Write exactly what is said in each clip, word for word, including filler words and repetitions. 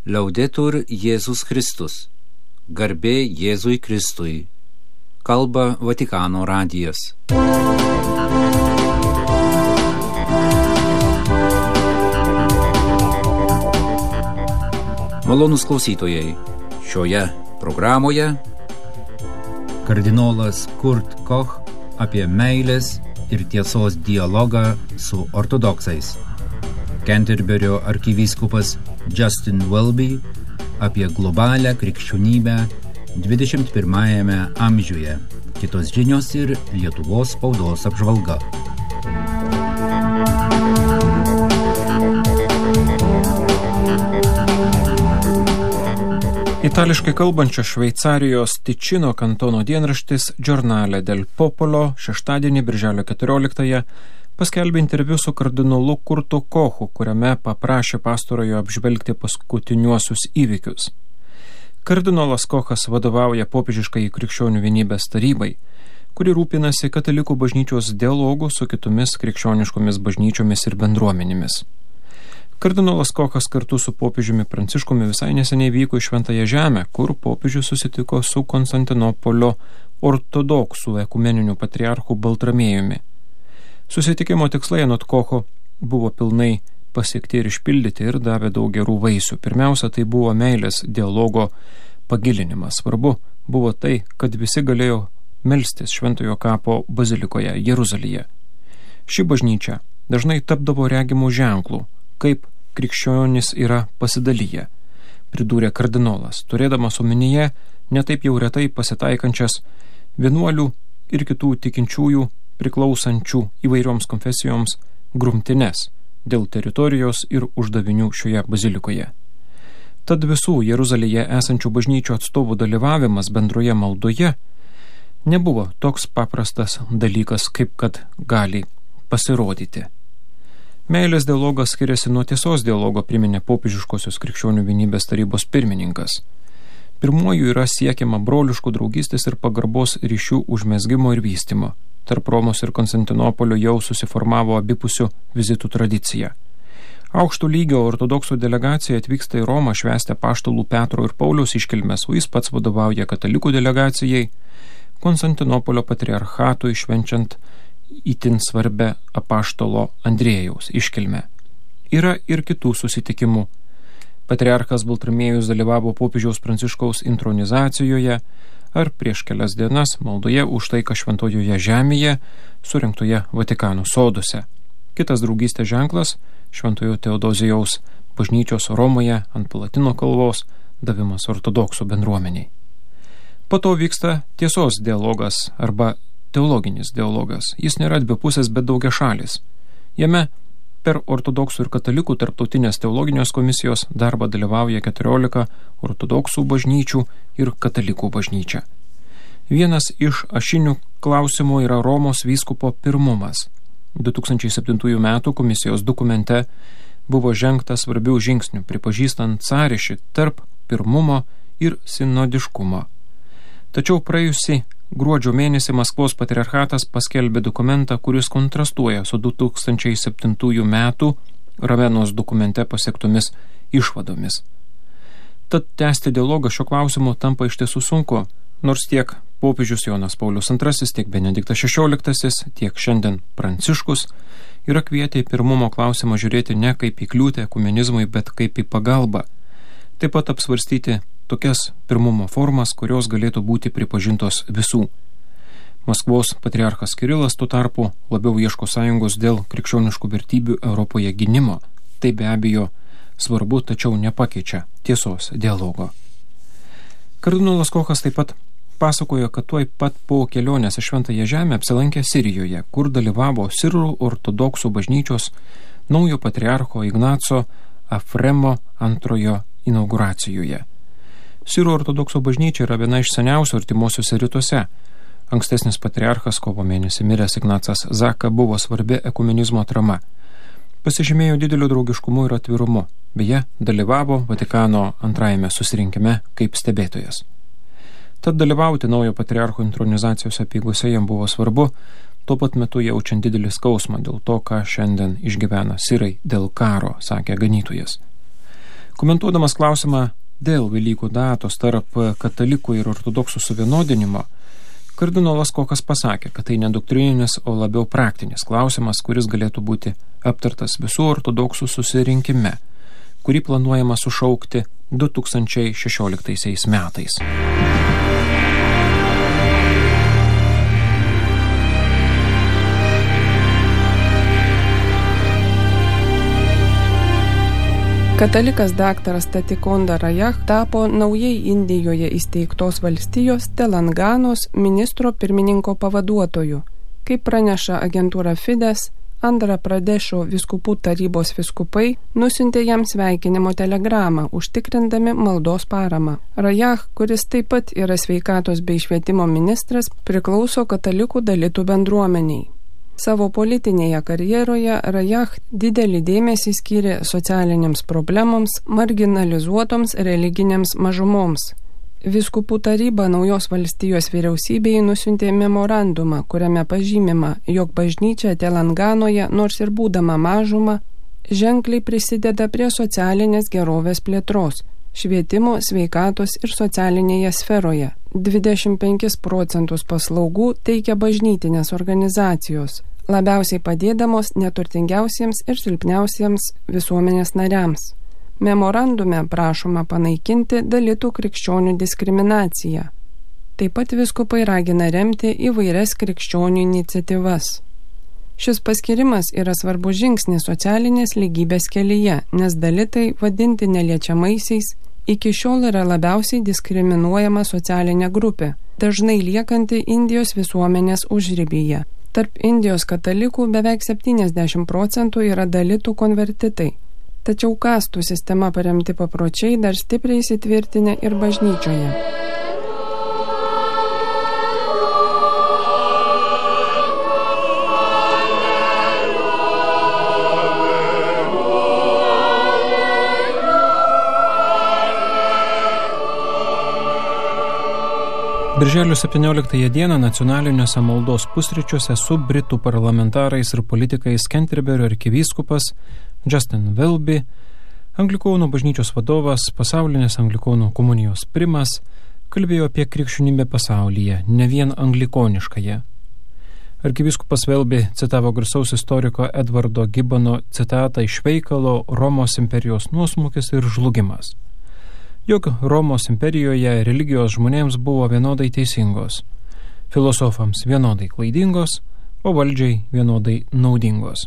Laudetur Jėzus Kristus. Garbė Jėzui Kristui. Kalba Vatikano radijas. Malonūs klausytojai, šioje programoje kardinolas Kurt Koch apie meilės ir tiesos dialogą su ortodoksais. Canterburio arkivyskupas Justin Welby apie globalią krikščionybę dvidešimt pirmajame amžiuje. Kitos žinios ir Lietuvos spaudos apžvalga. Itališkai kalbančio Šveicarijos Ticino kantono dienraštis Giornale del Popolo šeštadienį birželio keturioliktąją paskelbė interviu su kardinolu Kurtu Kochu, kuriame paprašė pastarojo apžvelgti paskutiniuosius įvykius. Kardinolas Kochas vadovauja popiežiškai krikščionių vienybės tarybai, kuri rūpinasi katalikų bažnyčios dialogų su kitomis krikščioniškomis bažnyčiomis ir bendruomenėmis. Kardinolas Kochas kartu su popiežiumi Pranciškumi visai neseniai vyko į Šventąją Žemę, kur popiežius susitiko su Konstantinopolio ortodoksų ekumeniniu patriarchu Baltramiejumi. Susitikimo tikslai anot Kocho buvo pilnai pasiekti ir išpildyti ir davė daug gerų vaisių. Pirmiausia, tai buvo meilės dialogo pagilinimas. Svarbu buvo tai, kad visi galėjo melstis Šventojo kapo bazilikoje Jeruzalėje. Ši bažnyčia dažnai tapdavo regimų ženklų, kaip krikščionys yra pasidalyję, pridūrė kardinolas, turėdamas omenyje netaip jau retai pasitaikančias vienuolių ir kitų tikinčiųjų priklausančių įvairioms konfesijoms grumtines dėl teritorijos ir uždavinių šioje bazilikoje. Tad visų Jeruzalėje esančių bažnyčių atstovų dalyvavimas bendroje maldoje nebuvo toks paprastas dalykas, kaip kad gali pasirodyti. Meilės dialogas skiriasi nuo tiesos dialogo, priminė popiežiškosios krikščionių vienybės tarybos pirmininkas. Pirmuoju yra siekiama broliškų draugystės ir pagarbos ryšių užmezgimo ir vystymo. Tarp Romos ir Konstantinopolio jau susiformavo abipusių vizitų tradicija. Aukšto lygio ortodoksų delegacija atvyksta į Romą švęsti apaštalų Petro ir Pauliaus iškilmes, o jis pats vadovauja katalikų delegacijai Konstantinopolio patriarchatui švenčiant itin svarbę apaštalo Andriejaus iškilmę. Yra ir kitų susitikimų. Patriarchas Baltramiejus dalyvavo popiežiaus Pranciškaus intronizacijoje ar prieš kelias dienas maldoje už taiką Šventojoje žemėje, surengtoje Vatikano soduose. Kitas draugystės ženklas – Šventojo Teodozijaus bažnyčios Romoje ant Palatino kalvos davimas ortodoksų bendruomeniai. Po to vyksta tiesos dialogas arba teologinis dialogas. Jis nėra dvipusės, bet daugiašalis. Jame per ortodoksų ir katalikų tarptautinės teologinės komisijos darbą dalyvauja keturiolika ortodoksų bažnyčių ir katalikų bažnyčia. Vienas iš ašinių klausimų yra Romos vyskupo pirmumas. du tūkstančiai septintųjų metų komisijos dokumente buvo žengta svarbių žingsnių, pripažįstant sąryšį tarp pirmumo ir sinodiškumo. Tačiau praėjusį gruodžio mėnesį Maskvos patriarchatas paskelbė dokumentą, kuris kontrastuoja su du tūkstančiai septintųjų metų Ravenos dokumente pasiektomis išvadomis. Tad tęsti dialogą šio klausimu tampa iš tiesų sunku, nors tiek popiežius Jonas Paulius antrasis, tiek Benediktas šešioliktasis, tiek šiandien Pranciškus yra kvietę į pirmumo klausimą žiūrėti ne kaip į kliūtę ekumenizmui, bet kaip į pagalbą. Taip pat apsvarstyti tokias pirmumo formas, kurios galėtų būti pripažintos visų. Maskvos patriarchas Kirilas tuo tarpu labiau ieško sąjungos dėl krikščioniškų vertybių Europoje gynimo. Tai be abejo svarbu, tačiau nepakeičia tiesos dialogo. Kardinolas Kochas taip pat pasakojo, kad tuoj pat po kelionės į Šventąją Žemę apsilankė Sirijoje, kur dalyvavo Sirų ortodoksų bažnyčios naujo patriarcho Ignaco Afremo antrojo inauguracijoje. Sirų ortodoksų bažnyčia yra viena iš seniausių artimuosiuose rytuose. Ankstesnis patriarchas kovo mėnesį miręs Ignacas Zaka buvo svarbi ekumenizmo atrama. Pasižymėjo dideliu draugiškumu ir atvirumu. Beje, dalyvavo Vatikano antrajame susirinkime kaip stebėtojas. Tad dalyvauti naujo patriarcho intronizacijos apeigose jam buvo svarbu, tuo pat metu jaučiant didelį skausmą dėl to, ką šiandien išgyvena sirai dėl karo, sakė ganytojas. Komentuodamas klausimą dėl Velykų datos tarp katalikų ir ortodoksų suvienodinimo, kardinolas Kochas pasakė, kad tai ne doktrininis, o labiau praktinis klausimas, kuris galėtų būti aptartas visų ortodoksų susirinkime, kurį planuojama sušaukti du tūkstančiai šešioliktaisiais metais. Katalikas daktaras Tatikonda Rajah tapo naujai Indijoje įsteigtos valstijos Telanganos ministro pirmininko pavaduotoju. Kaip praneša agentūra Fides, Andhra Pradešo vyskupų tarybos vyskupai nusiuntė jam sveikinimo telegramą, užtikrindami maldos paramą. Rajah, kuris taip pat yra sveikatos bei švietimo ministras, priklauso katalikų dalitų bendruomeniai. Savo politinėje karjeroje Rajah didelį dėmesį skyrė socialinėms problemoms, marginalizuotoms religinėms mažumoms. Vyskupų taryba naujos valstijos vyriausybei nusiuntė memorandumą, kuriame pažymima, jog bažnyčia Telanganoje, nors ir būdama mažuma, ženkliai prisideda prie socialinės gerovės plėtros, švietimo, sveikatos ir socialinėje sferoje. dvidešimt penkis procentus paslaugų teikia bažnytinės organizacijos, labiausiai padėdamos neturtingiausiems ir silpniausiems visuomenės nariams. Memorandume prašoma panaikinti dalitų krikščionių diskriminaciją. Taip pat vyskupai ragina remti įvairias krikščionių iniciatyvas. Šis paskirimas yra svarbus žingsnis socialinės lygybės kelyje, nes dalitai, vadinti neliečiamaisiais, iki šiol yra labiausiai diskriminuojama socialinė grupė, dažnai liekanti Indijos visuomenės užribyje. Tarp Indijos katalikų beveik septyniasdešimt procentų yra dalitų konvertitai, tačiau kastų sistema paremti papročiai dar stipriai įsitvirtinę ir bažnyčioje. Birželio septynioliktąją dieną nacionaliniuose maldos pusryčiuose su britų parlamentarais ir politikais Kenterberio arkivyskupas Justin Welby, Anglikonų bažnyčios vadovas, pasaulinės Anglikonų komunijos primas, kalbėjo apie krikščionybę pasaulyje, ne vien anglikoniškąją. Arkivyskupas Welby citavo garsaus istoriko Edvardo Gibbono citatą iš veikalo Romos imperijos nuosmukis ir žlugimas. Jog Romos imperijoje religijos žmonėms buvo vienodai teisingos, filosofams vienodai klaidingos, o valdžiai vienodai naudingos.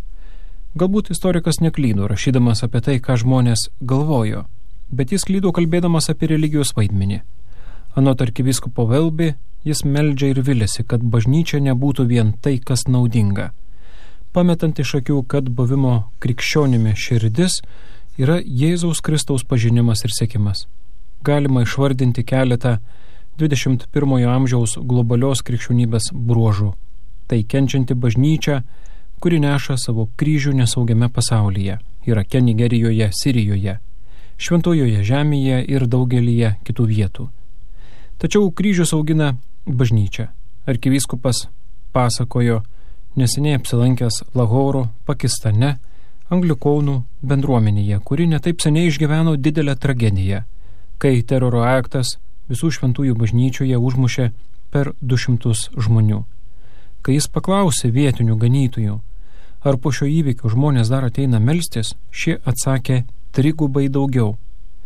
Galbūt istorikas neklydo, rašydamas apie tai, ką žmonės galvojo, bet jis klydo kalbėdamas apie religijos vaidmenį. Anot arkivyskupo Welby, jis meldžia ir vilėsi, kad bažnyčia nebūtų vien tai, kas naudinga, pametant iš akių, kad buvimo krikščionimi širdis yra Jėzaus Kristaus pažinimas ir sekimas. Galima išvardinti keletą dvidešimt pirmojo amžiaus globalios krikščionybės bruožų. Tai kenčianti bažnyčia, kuri neša savo kryžių nesaugiame pasaulyje, Irake, Nigerijoje, Sirijoje, Šventojoje žemėje ir daugelyje kitų vietų. Tačiau kryžius augina bažnyčia. Arkivyskupas pasakojo neseniai apsilankęs Lahoro, Pakistane, Anglikonų bendruomenėje, kuri netaip seniai išgyveno didelę tragediją, kai teroro aktas visų šventųjų bažnyčioje užmušė per du šimtus žmonių. Kai jis paklausė vietinių ganytojų, ar po šio įvykio žmonės dar ateina melstis, šie atsakė trigubai daugiau.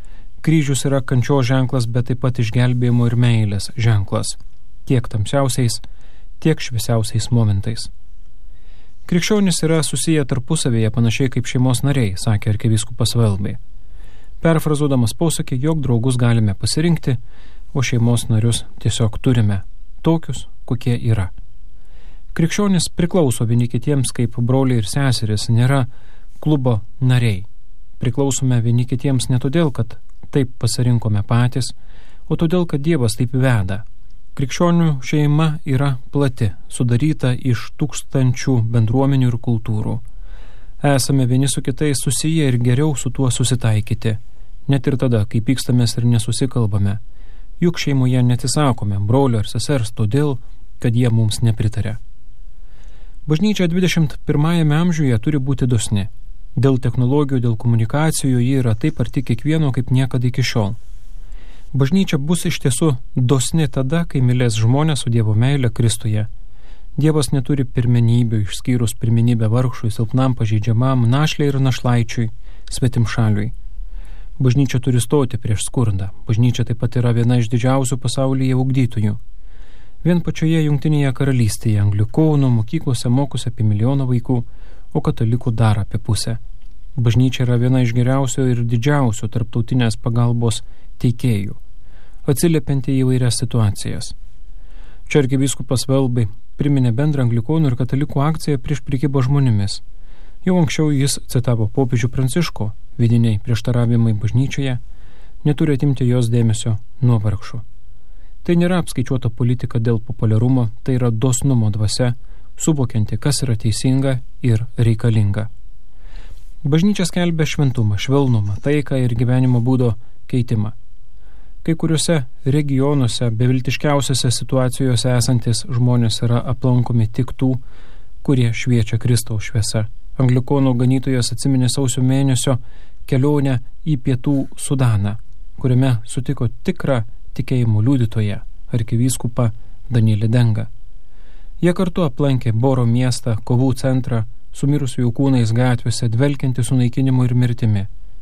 Kryžius yra kančios ženklas, bet taip pat išgelbėjimo ir meilės ženklas, tiek tamsiausiais, tiek šviesiausiais momentais. Krikščionys yra susiję tarpusavėje panašiai kaip šeimos nariai, sakė arkivyskupas Welby. Perfrazuodamas posakį, jog draugus galime pasirinkti, o šeimos narius tiesiog turime, tokius, kokie yra. Krikščionys priklauso vieni kitiems kaip broliai ir seserys, nėra klubo nariai. Priklausome vieni kitiems ne todėl, kad taip pasirinkome patys, o todėl, kad Dievas taip veda. Krikščionių šeima yra plati, sudaryta iš tūkstančių bendruomenių ir kultūrų. Esame vieni su kitais susiję ir geriau su tuo susitaikyti, net ir tada, kai pykstamės ir nesusikalbame. Juk šeimoje neatsisakome brolio ar sesers todėl, kad jie mums nepritaria. Bažnyčia dvidešimt pirmajame amžiuje turi būti dosni. Dėl technologijų, dėl komunikacijų ji yra taip arti kiekvieno kaip niekada iki šiol. Bažnyčia bus iš tiesų dosni tada, kai mylės žmonės su Dievo meile Kristuje. Dievas neturi pirmenybių, išskyrus pirmenybę vargšui, silpnam, pažeidžiamam, našliai ir našlaičiui, svetimšaliui. Bažnyčia turi stoti prieš skurdą. Bažnyčia taip pat yra viena iš didžiausių pasaulyje ugdytojų. Vien pačioje Jungtinėje karalystėje anglikonų mokyklose mokosi apie milijoną vaikų, o katalikų dar apie pusę. Bažnyčia yra viena iš geriausių ir didžiausių tarptautinės pagalbos teikėjų, atsiliepianti į įvairias situacijas. Čia arkivyskupas Welby priminė bendrą anglikonų ir katalikų akciją prieš prekybą žmonėmis. Jau anksčiau jis citavo popiežių Pranciškų: vidiniai prieštaravimai bažnyčioje neturi atimti jos dėmesio nuo vargšų. Tai nėra apskaičiuota politika dėl populiarumo, tai yra dosnumo dvasia, suvokianti, kas yra teisinga ir reikalinga. Bažnyčia skelbia šventumą, švelnumą, taiką ir gyvenimo būdo keitimą. Kai kuriuose regionuose, beviltiškiausiose situacijose esantis žmonės yra aplankomi tik tų, kurie šviečia Kristaus šviesa. Anglikonų ganytojas atsiminė sausio mėnesio kelionę į pietų Sudaną, kuriame sutiko tikrą tikėjimo liudytoją, arkivyskupą Danielį Dengą. Jie kartu aplankė Boro miestą, kovų centrą, su mirusiųjų kūnais gatvėse, dvelkiantį sunaikinimu ir mirtimi.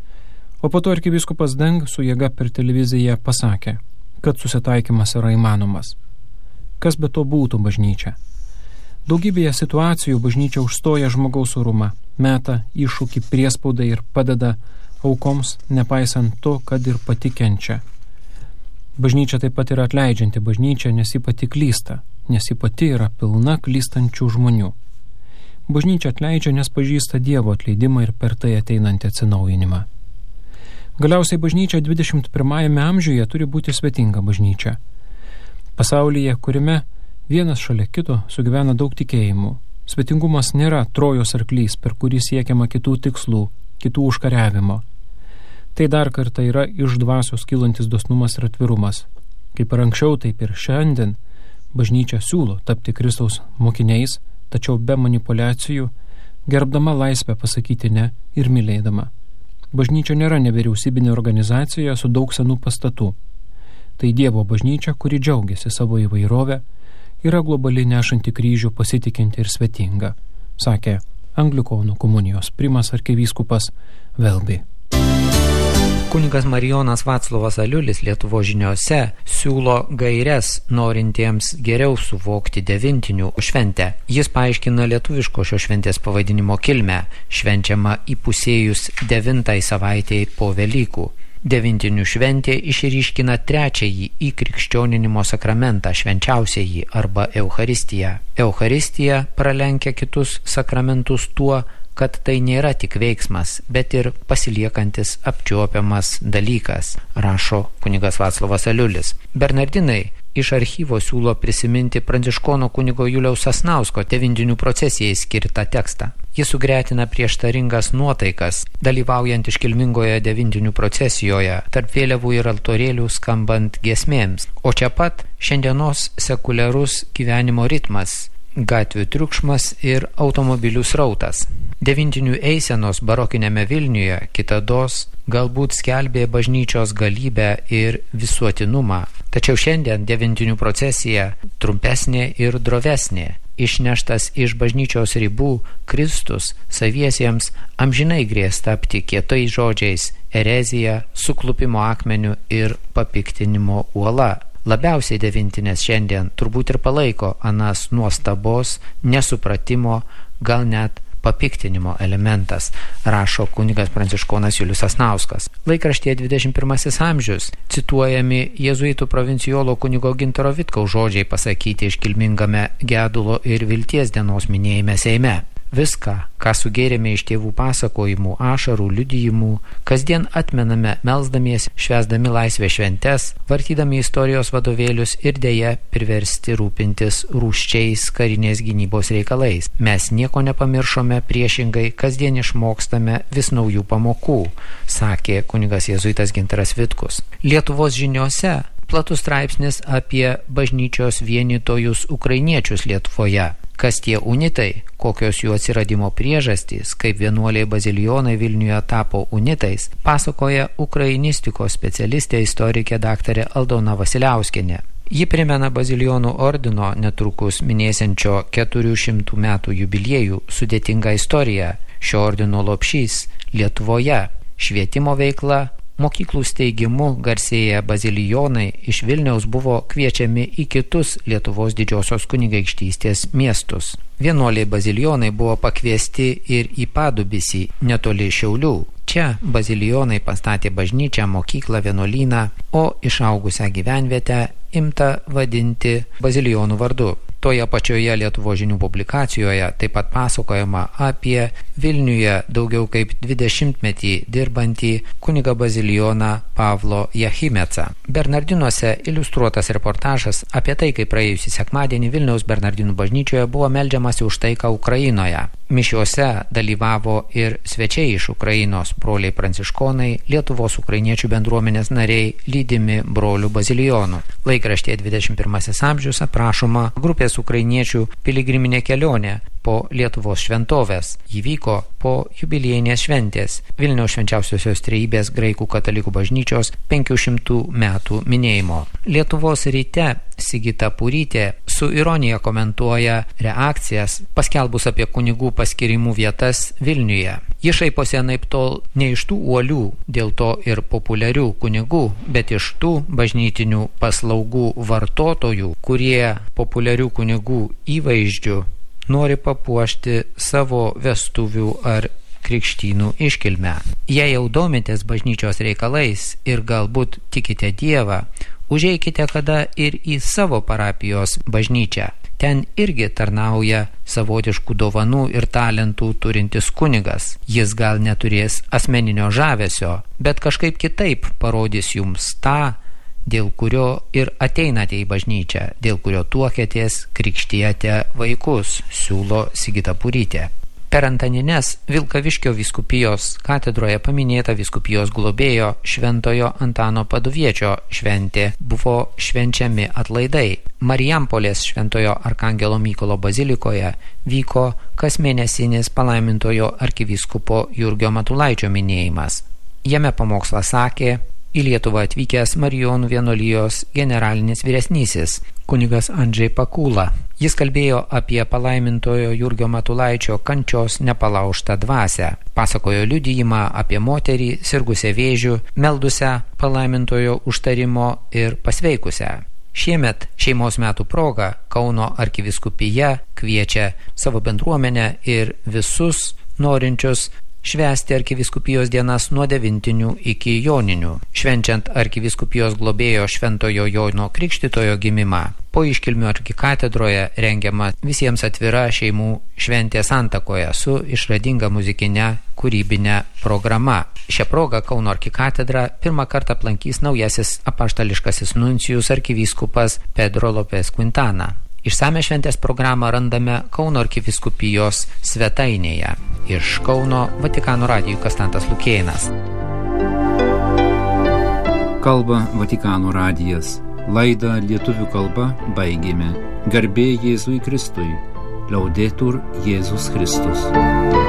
O po to arkivyskupas Deng su jėga per televiziją pasakė, kad susitaikymas yra įmanomas. Kas be to būtų bažnyčia? Daugybėje situacijų bažnyčia užstoja žmogaus orumą, meta iššūkį priespaudai ir padeda aukoms, nepaisant to, kad ir pati kenčia. Bažnyčia taip pat yra atleidžianti bažnyčia, nes ji pati klysta, nes ji pati yra pilna klystančių žmonių. Bažnyčia atleidžia, nes pažįsta Dievo atleidimą ir per tai ateinantį atsinaujinimą. Galiausiai bažnyčia dvidešimt pirmajame amžiuje turi būti svetinga bažnyčia. Pasaulyje, kuriame vienas šalia kito sugyvena daug tikėjimų, svetingumas nėra Trojos arklys, per kurį siekiama kitų tikslų, kitų užkariavimo. Tai dar kartą yra iš dvasios kylantis dosnumas ir atvirumas. Kaip ir anksčiau, taip ir šiandien bažnyčia siūlo tapti Kristaus mokiniais, tačiau be manipulacijų, gerbdama laisvę pasakyti ne ir mylėdama. Bažnyčia nėra nevyriausybinė organizacija su daug senų pastatų. Tai Dievo bažnyčia, kuri džiaugiasi savo įvairovę, yra globali nešanti kryžių, pasitikinti ir svetinga, sakė Anglikonų komunijos primas arkivyskupas Welby. Kunigas Marijonas Vaclovas Aliulis Lietuvos žiniose siūlo gaires norintiems geriau suvokti devintinių šventę. Jis paaiškina lietuviško šios šventės pavadinimo kilmę, švenčiama įpusėjus devintai savaitei po Velykų. Devintinių šventė išryškina trečiąjį įkrikščioninimo sakramentą, švenčiausiąjį arba Eucharistiją. Eucharistija pralenkia kitus sakramentus tuo, kad tai nėra tik veiksmas, bet ir pasiliekantis apčiuopiamas dalykas, rašo kunigas Vaclovas Aliulis. Bernardinai iš archyvo siūlo prisiminti pranciškono kunigo Juliaus Sasnausko devintinių procesijai skirtą tekstą. Jis sugretina prieštaringas nuotaikas, dalyvaujant iškilmingoje devintinių procesijoje, tarp vėliavų ir altorėlių skambant giesmėms. O čia pat šiandienos sekuliarus gyvenimo ritmas, gatvių triukšmas ir automobilių srautas. Devintinių eisenos barokinėme Vilniuje kitados galbūt skelbė bažnyčios galybę ir visuotinumą. Tačiau šiandien devintinių procesija trumpesnė ir drovesnė. Išneštas iš bažnyčios ribų, Kristus saviesiems amžinai grės tapti kietais žodžiais, erezija, suklupimo akmeniu ir papiktinimo uola. Labiausiai devintinės šiandien turbūt ir palaiko anas nuostabos, nesupratimo, gal net papiktinimo elementas, rašo kunigas pranciškonas Julius Sasnauskas. Laikraštyje dvidešimt pirmasis amžius cituojami jėzuitų provincijolo kunigo Gintaro Vitkaus žodžiai pasakyti iškilmingame gedulo ir vilties dienos minėjime Seime. Viską, ką sugėrėme iš tėvų pasakojimų, ašarų, liudijimų, kasdien atmename melsdamiesi, švęsdami laisvę šventes, vartydami istorijos vadovėlius ir dėja priversti rūpintis rūsčiais karinės gynybos reikalais. Mes nieko nepamiršome, priešingai kasdien išmokstame vis naujų pamokų, sakė kunigas jėzuitas Gintaras Vitkus. Lietuvos žiniose platus straipsnis apie bažnyčios vienytojus ukrainiečius Lietuvoje. Kas tie unitai, kokios jų atsiradimo priežastys, kaip vienuoliai bazilijonai Vilniuje tapo unitais, pasakoja ukrainistikos specialistė istorikė daktarė Aldona Vasiliauskienė. Ji primena bazilijonų ordino netrukus minėsiančio keturių šimtų metų jubiliejų sudėtingą istoriją. Šio ordino lopšys Lietuvoje, švietimo veikla, mokyklų steigimu garsėję bazilijonai iš Vilniaus buvo kviečiami į kitus Lietuvos didžiosios kunigaikštystės miestus. Vienuoliai bazilijonai buvo pakviesti ir į Padubysį, netoli Šiaulių. Čia bazilijonai pastatė bažnyčią, mokyklą, vienuolyną, o išaugusią gyvenvietę imta vadinti bazilijonų vardu. Toje pačioje Lietuvos žinių publikacijoje taip pat pasakojama apie Vilniuje daugiau kaip dvidešimtmetį dirbantį kunigą bazilijoną Pavlo Jachimecą. Bernardinuose iliustruotas reportažas apie tai, kaip praėjusį sekmadienį Vilniaus Bernardinų bažnyčioje buvo meldžiamasi už taiką Ukrainoje. Mišiuose dalyvavo ir svečiai iš Ukrainos, broliai pranciškonai, Lietuvos ukrainiečių bendruomenės nariai, lydimi brolių bazilijonų. Laikraštyje dvidešimt pirmasis amžius aprašoma grupės ukrainiečių piligriminė kelionė po Lietuvos šventovės. Ji vyko po jubiliejinės šventės Vilniaus švenčiausiosios trejybės graikų katalikų bažnyčios penkių šimtų metų minėjimo. Lietuvos ryte Sigita Purytė su ironija komentuoja reakcijas paskelbus apie kunigų paskirimų vietas Vilniuje. Ji šaiposi anaiptol ne iš tų uolių, dėl to ir populiarių kunigų, bet iš tų bažnytinių paslaugų vartotojų, kurie populiarių kunigų įvaizdžių nori papuošti savo vestuvių ar krikštynų iškilmę. Jei jau domitės bažnyčios reikalais ir galbūt tikite Dievą, užeikite kada ir į savo parapijos bažnyčią. Ten irgi tarnauja savotiškų dovanų ir talentų turintis kunigas. Jis gal neturės asmeninio žavesio, bet kažkaip kitaip parodys jums tą, dėl kurio ir ateinate į bažnyčią, dėl kurio tuokėtės, krikštijate vaikus, siūlo Sigita Purytė. Per Antanines Vilkaviškio vyskupijos katedroje paminėta vyskupijos globėjo Šventojo Antano Paduviečio šventė buvo švenčiami atlaidai. Marijampolės Šventojo Arkangelo Mykolo bazilikoje vyko kasmėnesinis palaimintojo arkivyskupo Jurgio Matulaičio minėjimas. Jame pamokslą sakė į Lietuvą atvykęs Marijonų vienuolijos generalinis vyresnysis, kunigas Andžej Pakula. Jis kalbėjo apie palaimintojo Jurgio Matulaičio kančios nepalaužtą dvasią. Pasakojo liudijimą apie moterį sirgusią vėžiu, meldusią palaimintojo užtarimo ir pasveikusią. Šiemet šeimos metų proga Kauno arkivyskupija kviečia savo bendruomenę ir visus norinčius švęsti arkivyskupijos dienas nuo devintinių iki joninių, švenčiant arkivyskupijos globėjo Šventojo Jono Krikštytojo gimimą. Po iškilmių arkikatedroje rengiama visiems atvira šeimų šventė Santakoje su išradinga muzikinė kūrybinė programa. Šią progą Kauno arkikatedrą pirmą kartą aplankys naujasis apaštališkasis nuncijus arkivyskupas Pedro Lopez Quintana. Išsame šventės programą randame Kauno arkivyskupijos svetainėje. Iš Kauno Vatikano radijui Kastantas Lukėnas. Kalba Vatikano radijas. Laidą lietuvių kalba baigėme. Garbė Jėzui Kristui. Laudetur Jėzus Kristus.